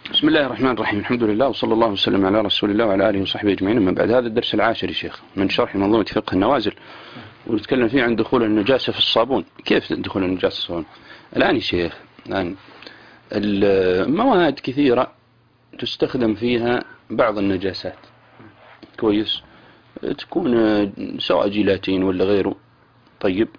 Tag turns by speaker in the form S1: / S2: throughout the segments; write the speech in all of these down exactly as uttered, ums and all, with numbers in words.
S1: بسم الله الرحمن الرحيم. الحمد لله وصلى الله وسلم على رسول الله وعلى آله وصحبه أجمعين. أما بعد، هذا الدرس العاشر يا شيخ من شرح منظومة فقه النوازل، ونتكلم فيه عن دخول النجاسة في الصابون. كيف دخول النجاسة في الصابون؟ الآن يا شيخ، الآن المواد كثيرة تستخدم فيها بعض النجاسات، كويس، تكون سواء جيلاتين ولا غيره. طيب،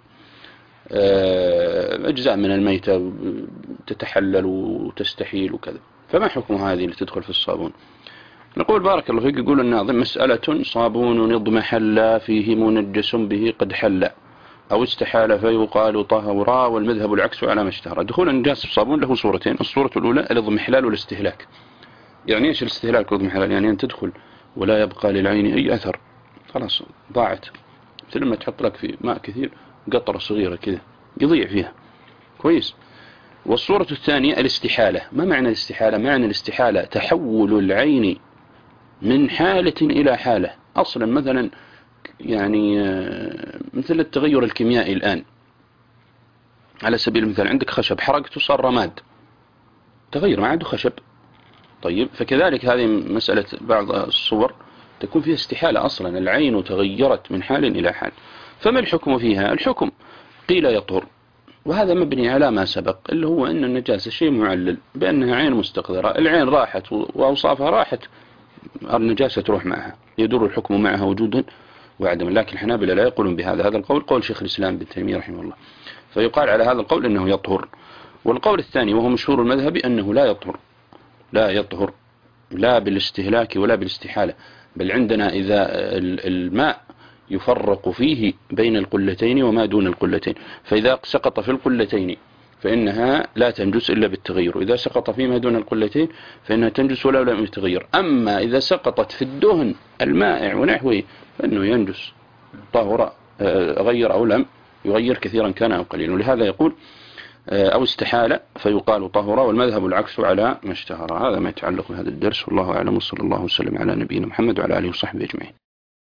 S1: أجزاء من الميتة تتحلل وتستحيل وكذا، فما حكم هذه اللي تدخل في الصابون؟ نقول بارك الله فيك، يقول الناظم: مسألة صابون اضمحل فيه منجس به قد حل أو استحال فيقال طهورا، والمذهب العكس على ما اشتهر. دخول النجاسة في الصابون له صورتين: الصورة الأولى الاضمحلال والاستهلاك. يعني ايش الاستهلاك والاضمحلال؟ يعني أن تدخل ولا يبقى للعين أي أثر، خلاص ضاعت، مثل ما تحط لك في ماء كثير قطرة صغيرة كذا يضيع فيها، كويس. والصورة الثانية الاستحالة. ما معنى الاستحالة؟ معنى الاستحالة تحول العين من حالة إلى حالة. أصلا مثلا يعني مثل التغير الكيميائي الآن، على سبيل المثال عندك خشب حرقته صار رماد، تغير ما عنده خشب. طيب، فكذلك هذه مسألة بعض الصور تكون فيها استحالة، أصلا العين تغيرت من حال إلى حال. فما الحكم فيها؟ الحكم قيل يطهر، وهذا مبني على ما سبق، اللي هو أن النجاسة شيء معلل بأنها عين مستقذرة، العين راحت وأوصافها راحت، النجاسة تروح معها، يدور الحكم معها وجودا وعدما. لكن الحنابلة لا يقولون بهذا، هذا القول قول شيخ الإسلام ابن تيمية رحمه الله، فيقال على هذا القول أنه يطهر. والقول الثاني وهو مشهور المذهب أنه لا يطهر، لا يطهر لا بالاستهلاك ولا بالاستحالة، بل عندنا إذا الماء يفرق فيه بين القلتين وما دون القلتين، فإذا سقط في القلتين فإنها لا تنجس إلا بالتغير، وإذا سقط فيما دون القلتين فإنها تنجس ولا لم يتغير. أما إذا سقطت في الدهن المائع ونحوه فإنه ينجس، طهر غير أو لم يغير، كثيرا كان أو قليلا. ولهذا يقول أو استحال فيقال طهر، والمذهب العكس على ما اشتهر. هذا ما يتعلق بهذا الدرس، والله أعلم، وصلى الله وسلم على نبينا محمد وعلى آله وصحبه أجمعين.